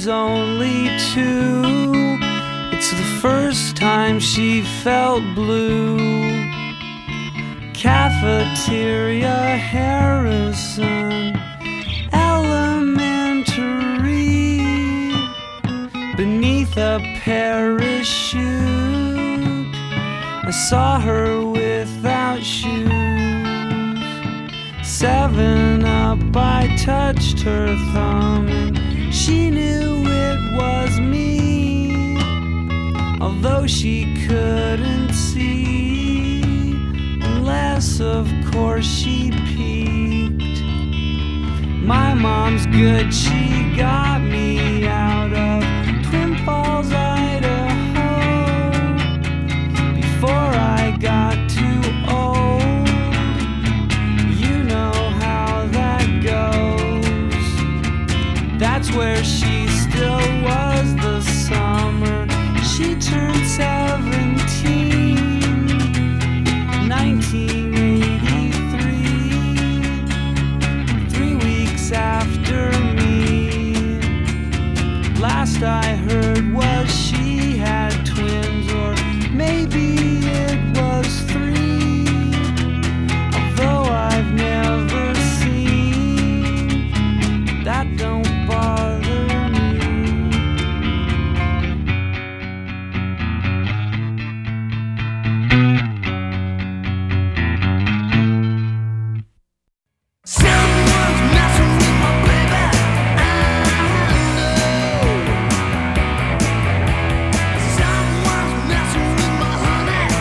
was only 2. It's the first time she felt blue. Cafeteria, Harrison Elementary. Beneath a parachute, I saw her without shoes. 7-Up, I touched her thumb, and she knew it was me, although she couldn't see, unless of course she peeked. My mom's good, she got me out of Twin Falls, Idaho, before I got too old. You know how that goes. That's where she still was the summer she turned 17, 1983, 3 weeks after me. Last I heard was she had twins, or maybe it was 3, although I've never seen. That don't bother me. Someone's messing with my baby. I know. Someone's messing with my honey.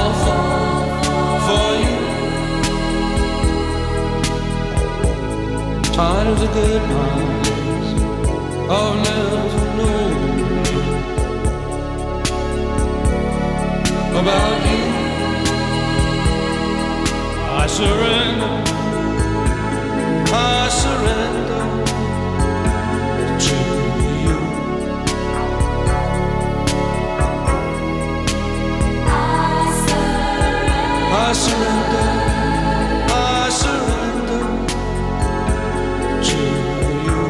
fall for you. Tired of the goodbyes I've never known about you. I surrender to you. I surrender to you.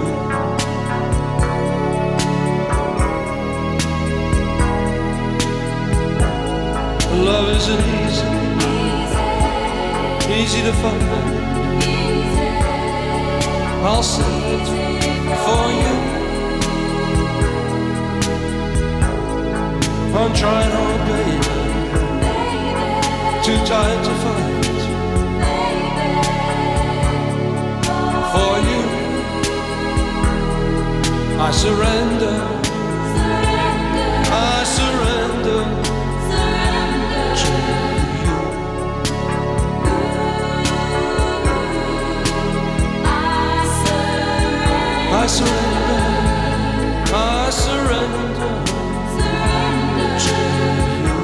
Love isn't easy to find. I'll search for you. I'm trying hard, baby, too tired to fight for you. I surrender to you. I surrender to you.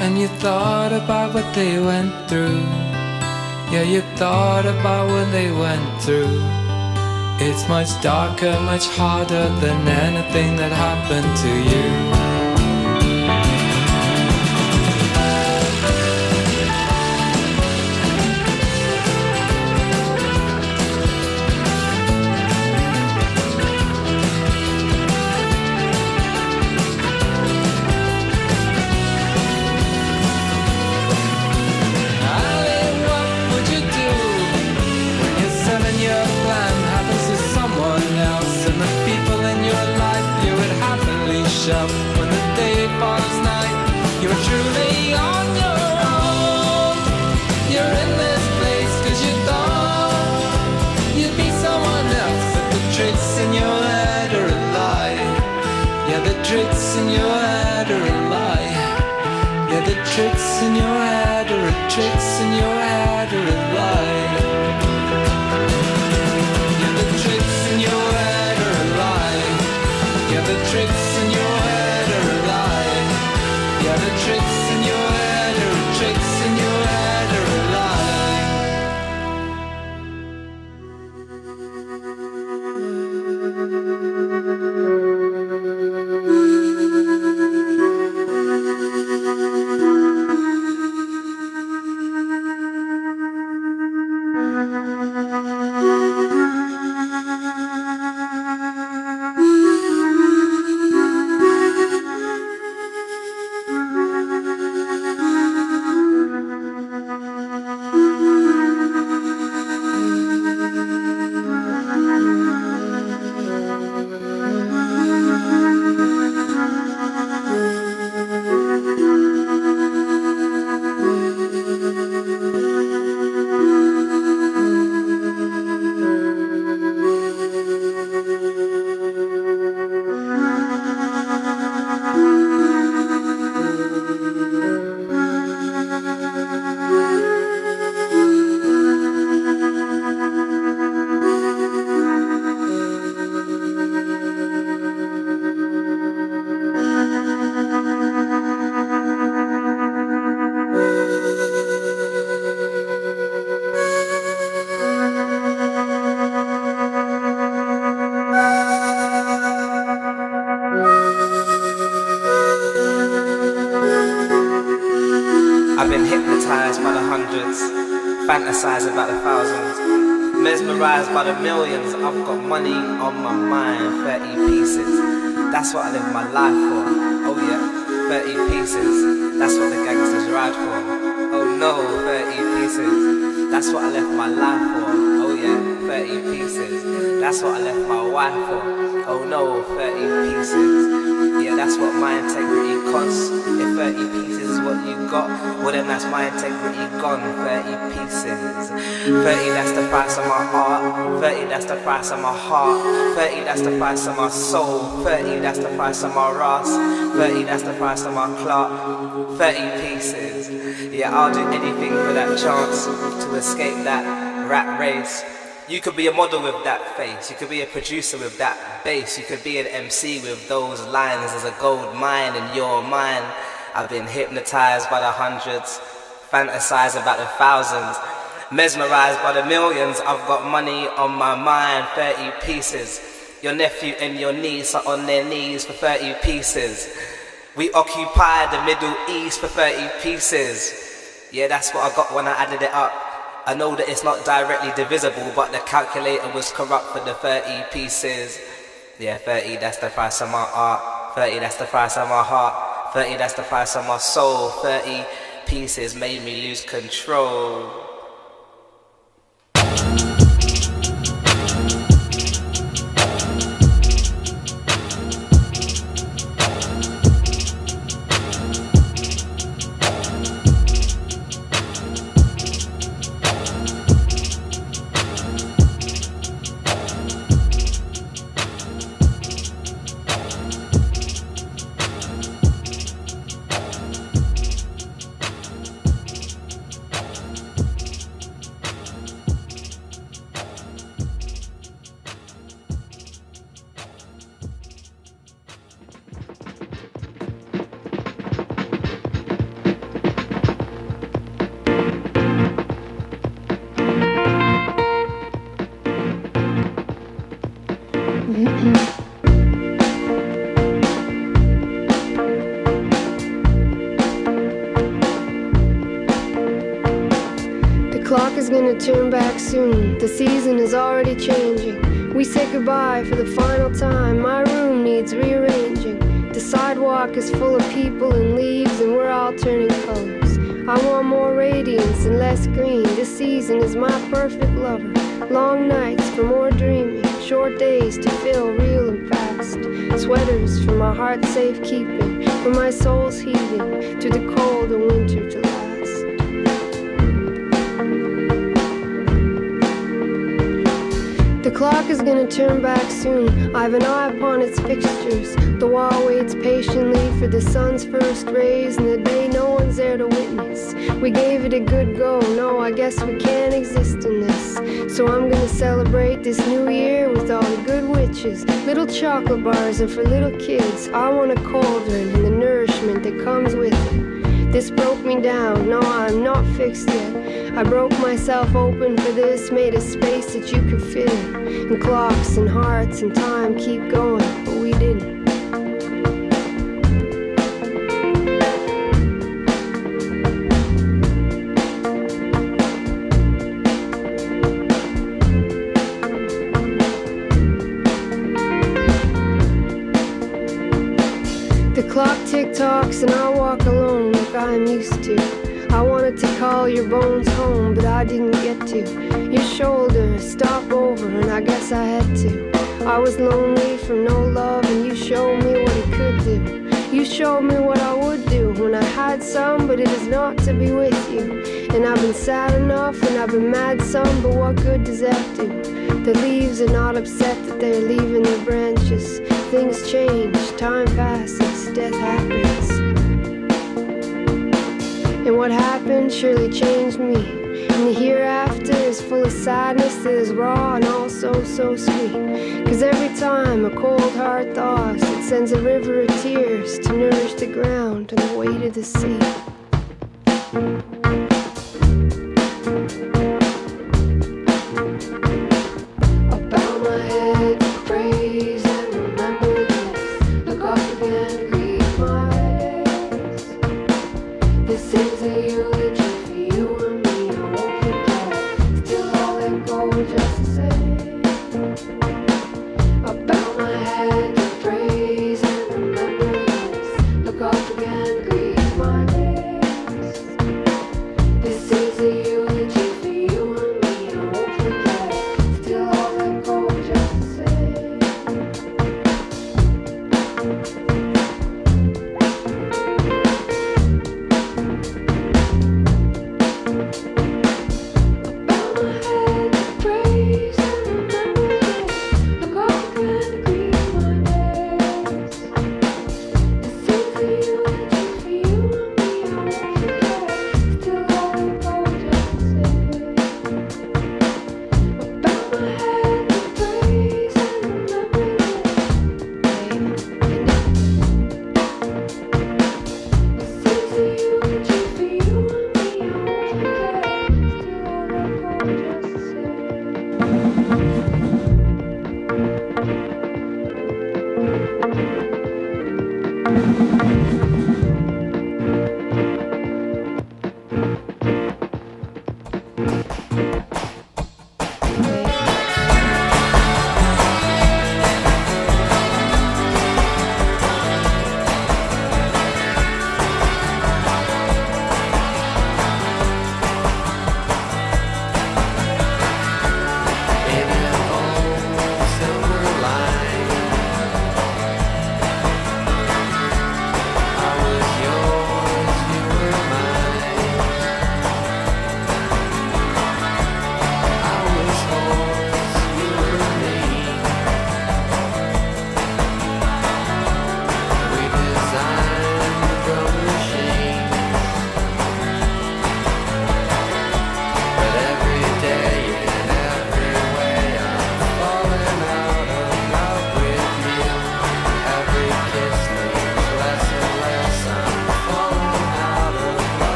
And you thought about what they went through. Yeah, you thought about what they went through. It's much darker, much harder than anything that happened to you. When the day falls night, you're truly on your own. You're in this place cause you thought you'd be someone else, but the tricks in your head are a lie. Yeah, the tricks in your head are a lie. Yeah, the tricks in your head are a tricks in your head are a lie. Yeah, the tricks in your head are a lie. Yeah, the tricks in your head are a lie. Yeah, the tricks in your head are tricks in your head are a lie. I've been hypnotized by the hundreds, fantasized about the thousands, mesmerized by the millions. I've got money on my mind, 30 pieces. That's what I live my life for. Oh yeah, 30 pieces. That's what the gangsters ride for. Oh no, 30 pieces. That's what I left my life for. Oh yeah, 30 pieces. That's what I left my wife for. Oh no, 30 pieces. Yeah, that's what my integrity costs. If 30 pieces is what you got, well then that's my integrity gone. 30 pieces. 30, that's the price of my heart. 30, that's the price of my heart. 30, that's the price of my soul. 30, that's the price of my Ross. 30, that's the price of my clock. 30 pieces. Yeah, I'll do anything for that chance to escape that rat race. You could be a model with that face. You could be a producer with that bass. You could be an MC with those lines. There's a gold mine in your mind. I've been hypnotized by the hundreds, fantasized about the thousands, mesmerized by the millions. I've got money on my mind, 30 pieces. Your nephew and your niece are on their knees for 30 pieces. We occupy the Middle East for 30 pieces. Yeah, that's what I got when I added it up. I know that it's not directly divisible, but the calculator was corrupt for the 30 pieces. Yeah, 30, that's the price of my art. 30, that's the price of my heart. 30, that's the price of my soul. 30 pieces made me lose control. clock is gonna turn back soon. The season is already changing. We say goodbye for the final time. My room needs rearranging. The sidewalk is full of people and leaves, and we're all turning colors. I want more radiance and less green. This season is my perfect lover. Long nights for more dreaming, short days to feel real and fast. Sweaters for my heart's safekeeping, for my soul's heating, through the cold of winter to last. The clock is gonna turn back soon. I have an eye upon its fixtures. The wall waits patiently for the sun's first rays, and the day no one's there to witness. We gave it a good go. No, I guess we can't exist in this. So I'm gonna celebrate this new year with all the good witches. Little chocolate bars are for little kids. I want a cauldron and the nourishment that comes with it. This broke me down. No, I'm not fixed yet. I broke myself open for this, made a space that you could fit in. And clocks and hearts and time keep going, but we didn't. The clock tick-tocks and I walk alone like I'm used to. I wanted to call your bones home, but I didn't get to. Your shoulder, stop over, and I guess I had to. I was lonely from no love, and you showed me what it could do. You showed me what I would do when I had some, but it is not to be with you. And I've been sad enough, and I've been mad some, but what good does that do? The leaves are not upset that they're leaving their branches. Things change, time passes, death happens. And what happened surely changed me. And the hereafter is full of sadness that is raw and also so sweet. Cause every time a cold heart thaws, it sends a river of tears to nourish the ground and the weight of the sea. I bow my head to praise and remember this. Look up again, greet my days. This is a eulogy for you and me. I won't forget, still I'll let go just the same. I bow my head to praise and remember this. Look up again, greet my days.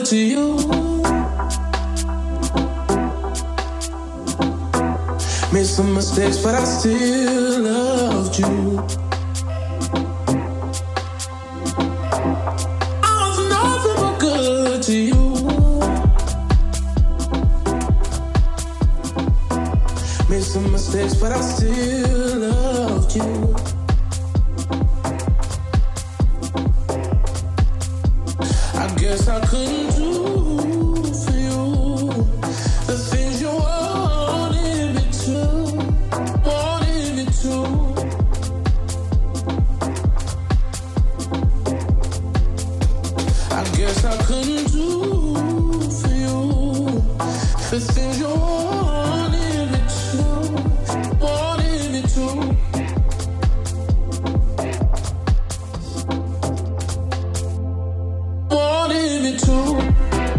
to you. Made some mistakes, but I still loved you. I was nothing but good to you. Made some mistakes, but I still loved you. I guess I couldn't do for you the things you wanted me to, wanted me to. I guess I couldn't do for you the things you wanted me to, wanted me to. Wanted me to.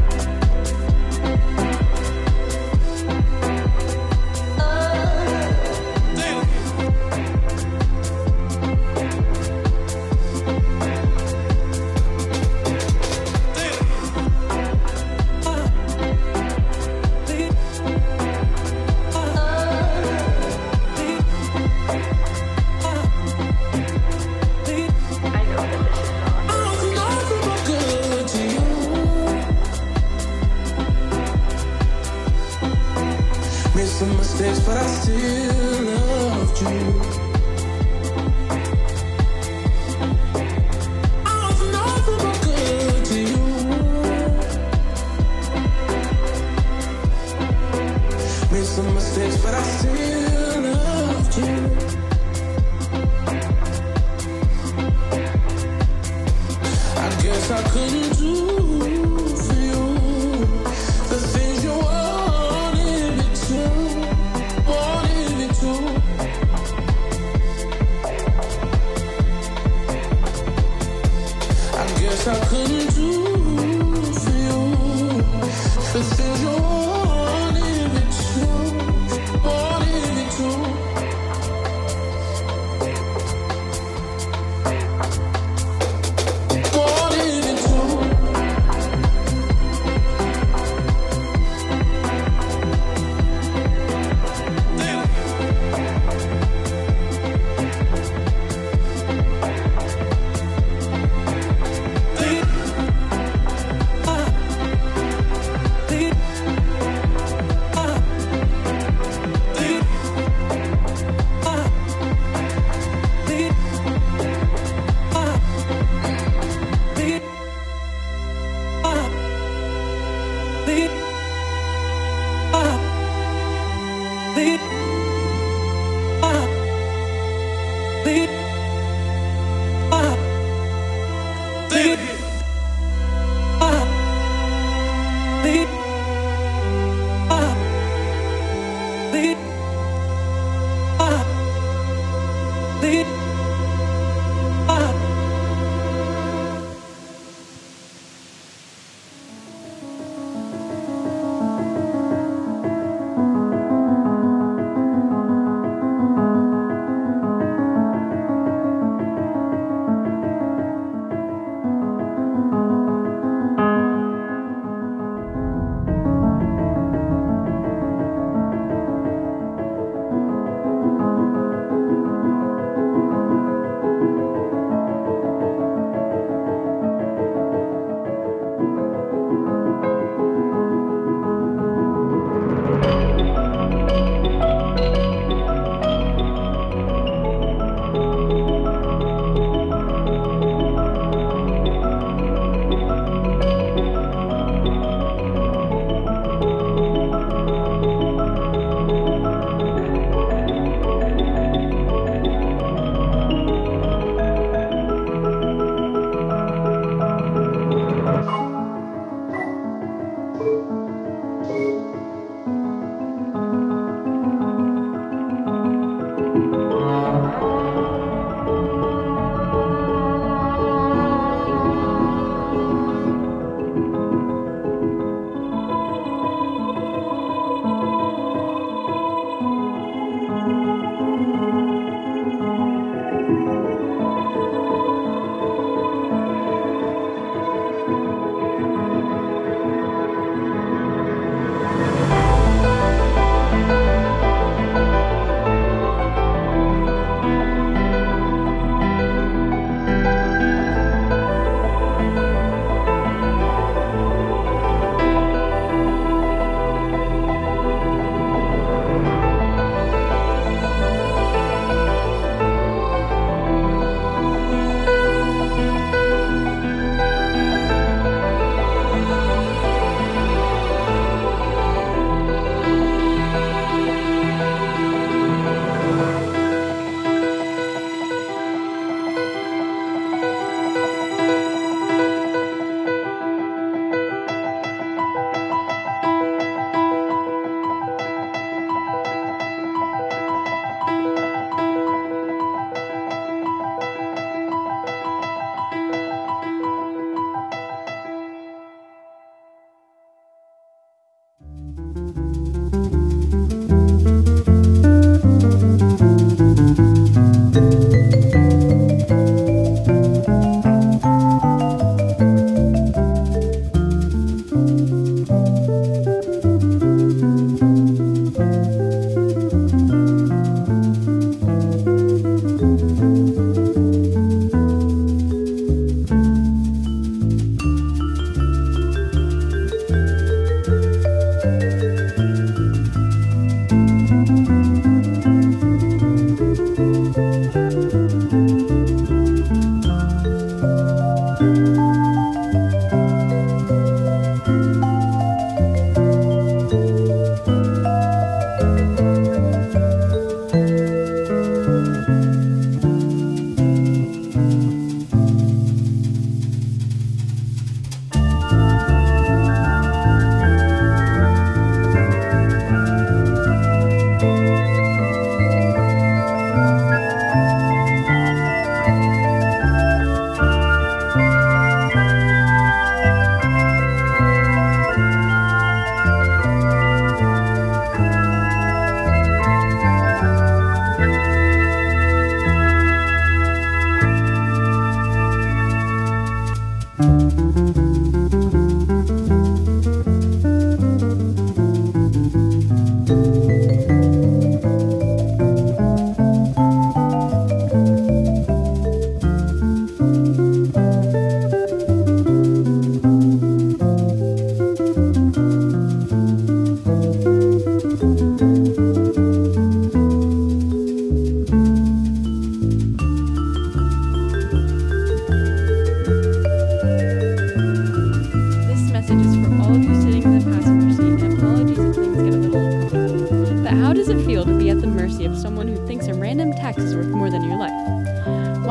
Some mistakes, but I still loved you. I was nothing but good to you. Made some mistakes, but I still loved you. I guess I couldn't do for you the things you wanted me to. Wanted me to. I guess I couldn't do for you the things you wanted me to, wanted me to. Wanted me to.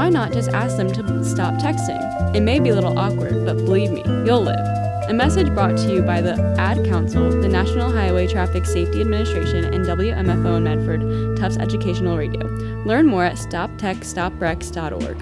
why not just ask them to stop texting? It may be a little awkward, but believe me, you'll live. A message brought to you by the Ad Council, the National Highway Traffic Safety Administration, and WMFO in Medford, Tufts Educational Radio. Learn more at stoptextstopwrecks.org.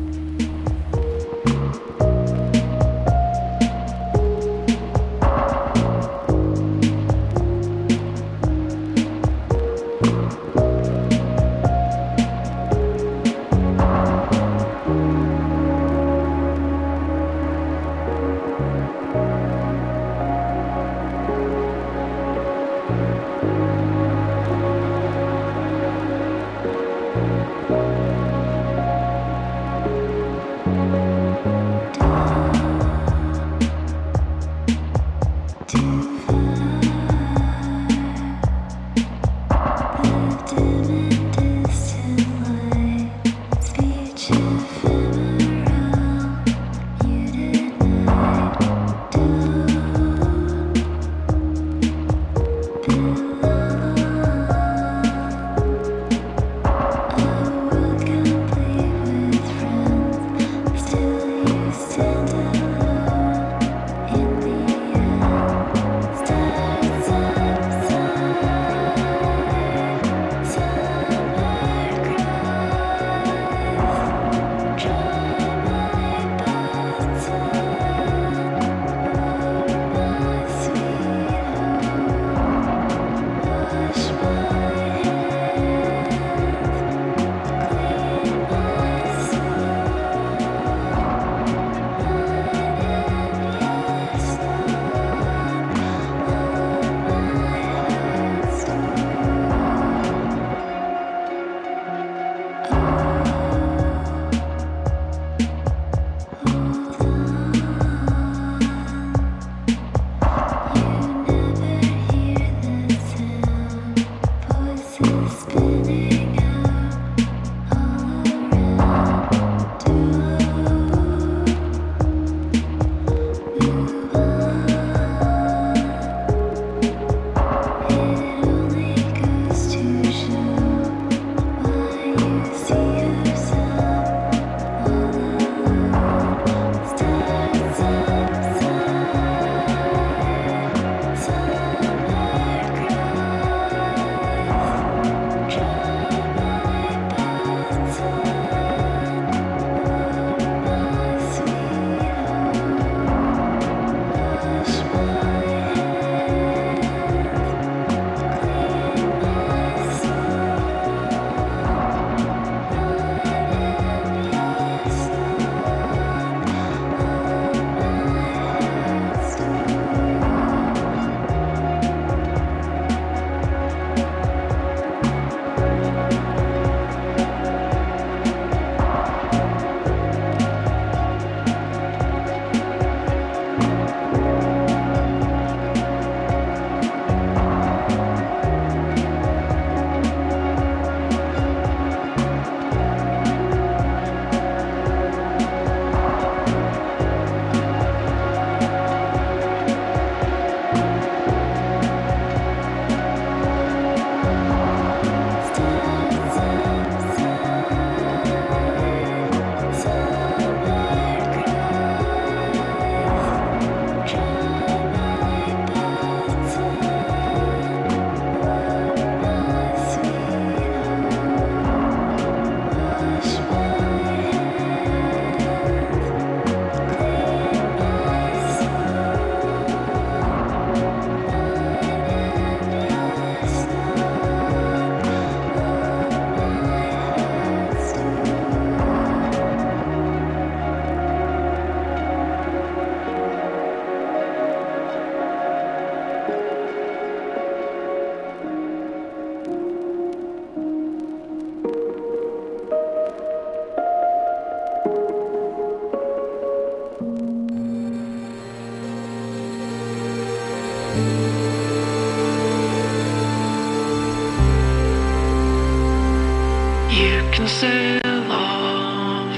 can sail off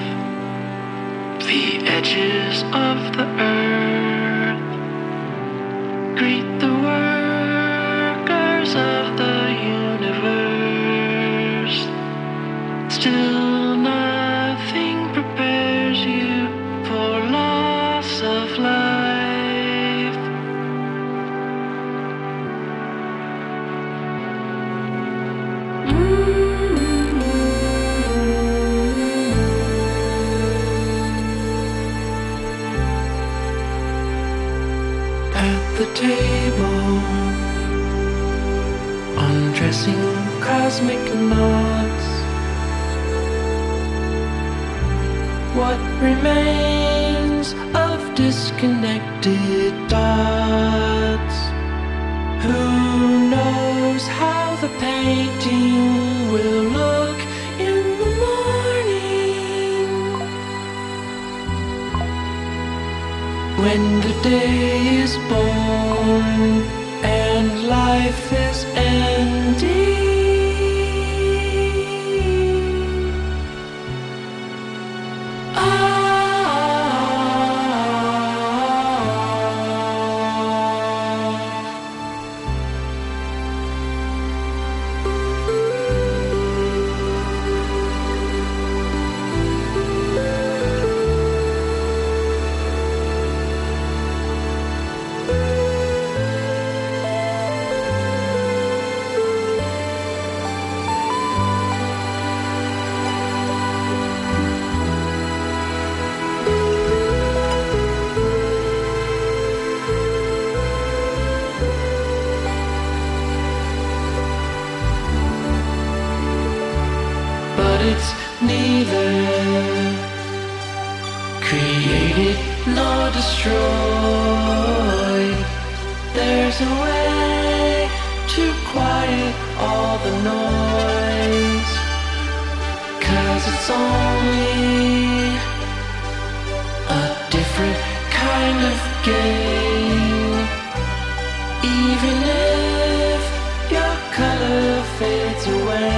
the edges of the earth, greet the workers of the universe. Still nothing the table, undressing cosmic knots. What remains of disconnected dots? Who knows how the painting will look in the morning, when the day is born and life is ending. It's neither created nor destroyed. There's a way to quiet all the noise, 'cause it's only a different kind of game. Even if your color fades away,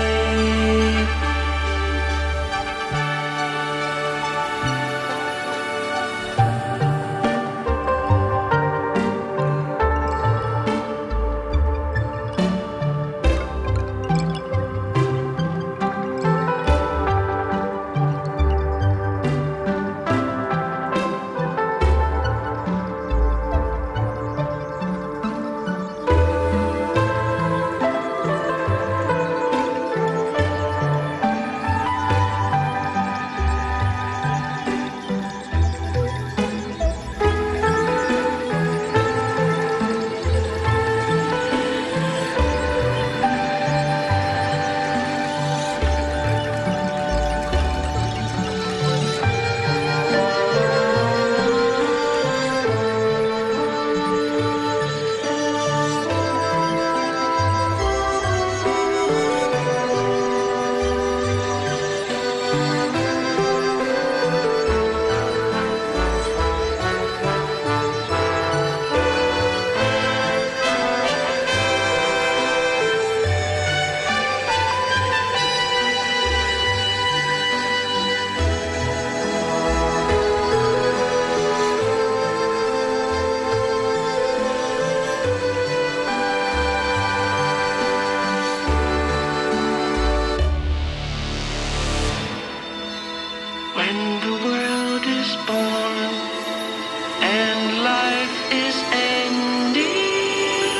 when the world is born and life is ending,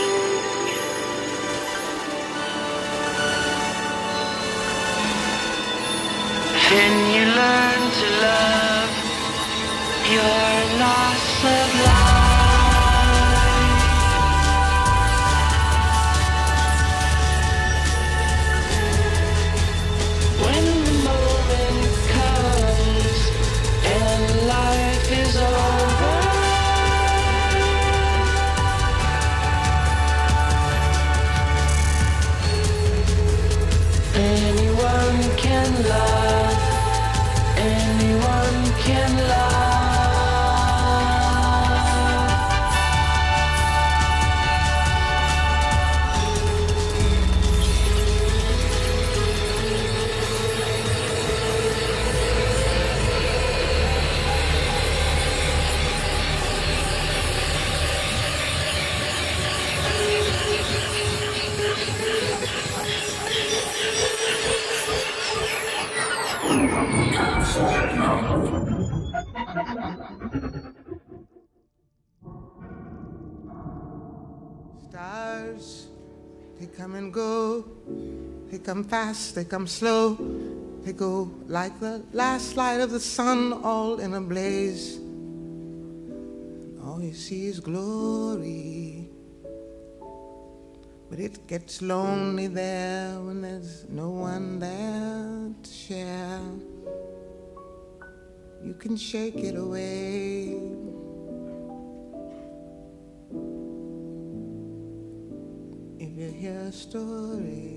then you learn to love your loss of life. When the moment comes and life is over, anyone can love, anyone can love. Stars, they come and go, they come fast, they come slow, they go like the last light of the sun, all in a blaze. all you see is glory. But it gets lonely there when there's no one there to share. You can shake it away. If you hear a story,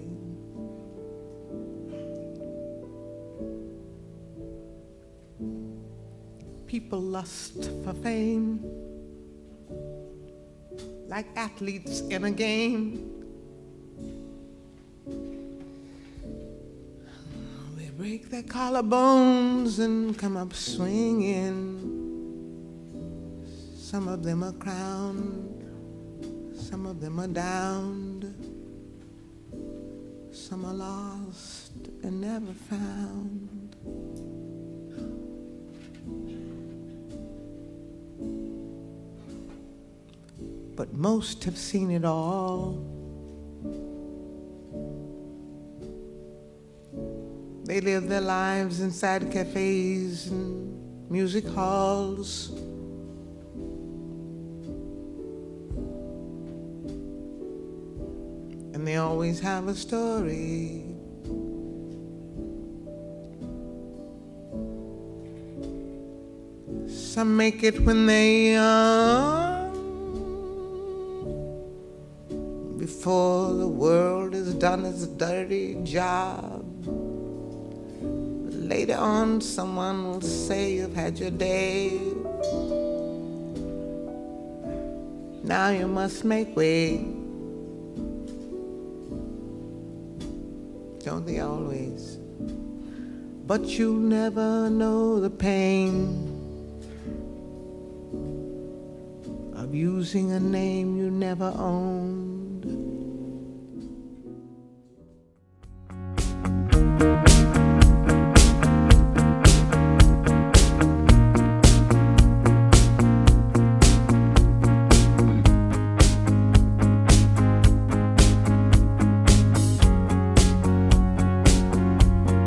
people lust for fame like athletes in a game. They break their collarbones and come up swinging. Some of them are crowned, some of them are downed, some are lost and never found. But most have seen it all. They live their lives inside cafes and music halls. And they always have a story. Some make it when they're young, before the world has done its dirty job. Later on, someone will say you've had your day. Now you must make way. Don't they always? But you'll never know the pain of using a name you never owned.